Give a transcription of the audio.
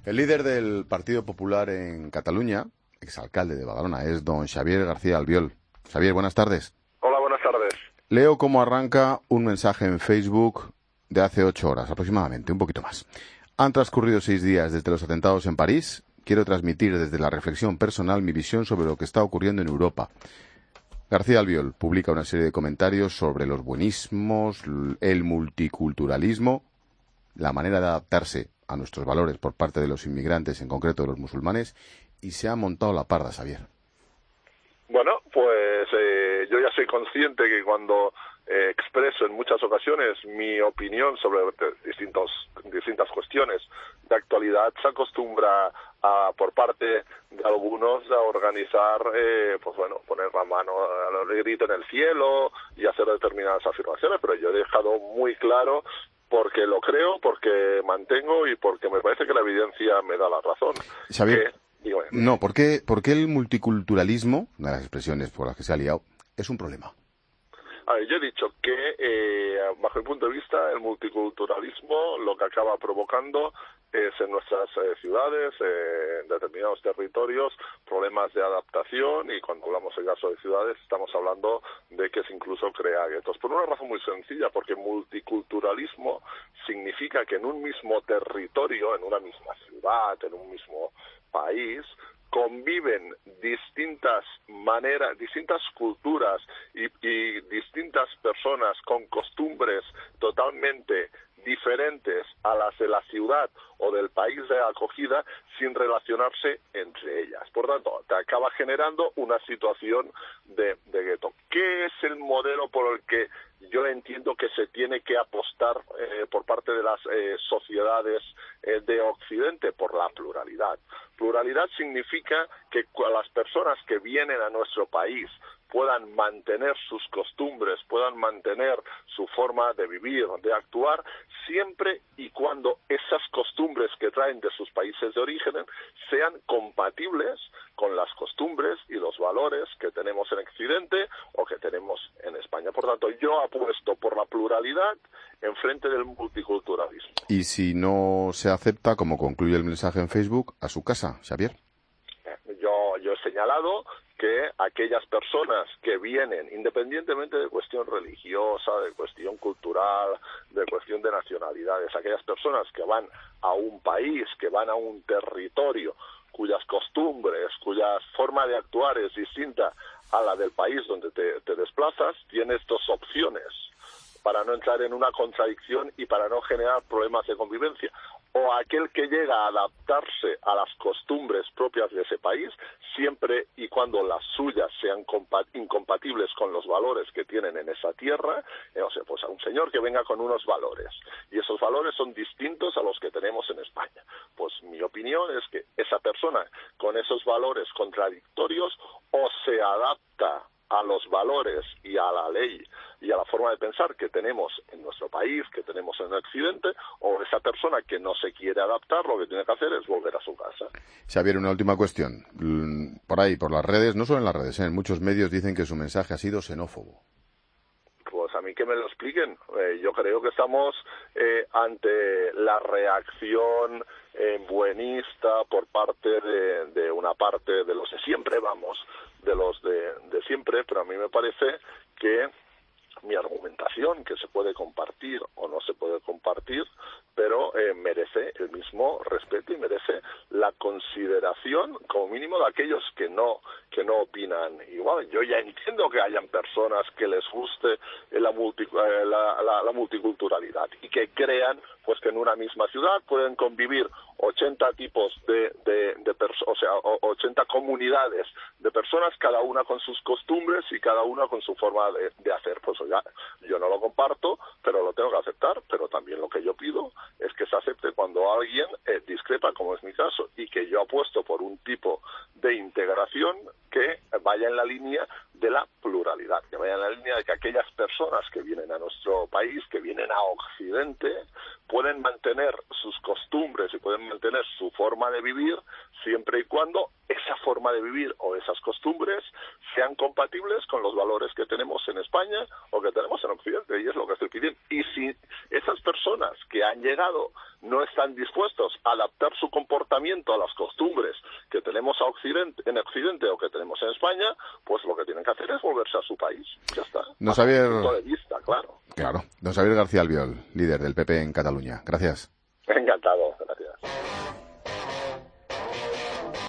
El líder del Partido Popular en Cataluña, exalcalde de Badalona, es don Xavier García Albiol. Xavier, buenas tardes. Hola, buenas tardes. Leo cómo arranca un mensaje en Facebook de hace 8 horas aproximadamente, un poquito más. Han transcurrido 6 días desde los atentados en París. Quiero transmitir desde la reflexión personal mi visión sobre lo que está ocurriendo en Europa. García Albiol publica una serie de comentarios sobre los buenismos, el multiculturalismo, la manera de adaptarse a nuestros valores por parte de los inmigrantes, en concreto de los musulmanes, y se ha montado la parda, Xavier. Bueno, pues yo ya soy consciente que cuando expreso en muchas ocasiones mi opinión sobre distintas cuestiones de actualidad, se acostumbra por parte de algunos a organizar, poner la mano al grito en el cielo y hacer determinadas afirmaciones, pero yo he dejado muy claro porque lo creo, porque mantengo y porque me parece que la evidencia me da la razón. Xavier, ¿por qué el multiculturalismo, una de las expresiones por las que se ha liado, es un problema? A ver, yo he dicho que, bajo mi punto de vista, el multiculturalismo lo que acaba provocando es en nuestras ciudades, en determinados territorios, problemas de adaptación, y cuando hablamos en caso de ciudades estamos hablando de que se incluso crea guetos. Por una razón muy sencilla, porque multiculturalismo significa que en un mismo territorio, en una misma ciudad, en un mismo país, conviven distintas maneras, distintas culturas y distintas personas con costumbres totalmente diferentes a las de la ciudad o del país de acogida sin relacionarse entre ellas. Por tanto, te acaba generando una situación de gueto. ¿Qué es el modelo por el que yo entiendo que se tiene que apostar por parte de las sociedades de Occidente? Por la pluralidad. Pluralidad significa que las personas que vienen a nuestro país puedan mantener sus costumbres, puedan mantener su forma de vivir, de actuar, siempre y cuando esas costumbres que traen de sus países de origen sean compatibles con las costumbres y los valores que tenemos en Occidente o que tenemos en España. Por tanto, yo apuesto por la pluralidad en frente del multiculturalismo. Y si no se acepta, como concluye el mensaje en Facebook, a su casa, Xavier. Yo he señalado que aquellas personas que vienen, independientemente de cuestión religiosa, de cuestión cultural, de cuestión de nacionalidades, aquellas personas que van a un país, que van a un territorio, cuyas costumbres, cuya forma de actuar es distinta a la del país donde te desplazas, tienes dos opciones para no entrar en una contradicción y para no generar problemas de convivencia. O aquel que llega a adaptarse a las costumbres propias de ese país, siempre y cuando las suyas sean incompatibles con los valores que tienen en esa tierra, pues a un señor que venga con unos valores, y esos valores son distintos a los que tenemos en España. Pues mi opinión es que esa persona con esos valores contradictorios o se adapta a los valores y a la ley y a la forma de pensar que tenemos en nuestro país, que tenemos en Occidente, o esa persona que no se quiere adaptar, lo que tiene que hacer es volver a su casa. Xavier, una última cuestión. Por ahí, por las redes, no solo en las redes, en muchos medios dicen que su mensaje ha sido xenófobo. Pues a mí que me lo expliquen. Yo creo que estamos ante la reacción buenista por parte de una parte de los de siempre, de los de siempre, pero a mí me parece que mi argumentación, que se puede compartir o no se puede compartir, pero merece el mismo respeto y merece la consideración, como mínimo, de aquellos que no opinan igual. Yo ya entiendo que hayan personas que les guste la multiculturalidad y que crean pues que en una misma ciudad pueden convivir 80 tipos de personas, 80 comunidades de personas, cada una con sus costumbres y cada una con su forma de hacer. Pues oiga, yo no lo comparto, pero lo tengo que aceptar, pero también lo que yo pido es que se acepte cuando alguien discrepa, como es mi caso, y que yo apuesto por un tipo de integración que vaya en la línea de la pluralidad, que vaya en la línea de que aquellas personas que vienen a nuestro país, que vienen a Occidente, pueden mantener sus costumbres y pueden mantener su forma de vivir, siempre y cuando esa forma de vivir o esas costumbres sean compatibles con los valores que tenemos en España o que tenemos en Occidente, y es lo que estoy pidiendo. Y si esas personas que han llegado no están dispuestos a adaptar su comportamiento a las costumbres que tenemos en Occidente o que tenemos en España, pues lo que tienen que hacer es volverse a su país. Ya está. Don Xavier... punto de vista, claro. Claro. Don Xavier García Albiol, líder del PP en Cataluña. Gracias.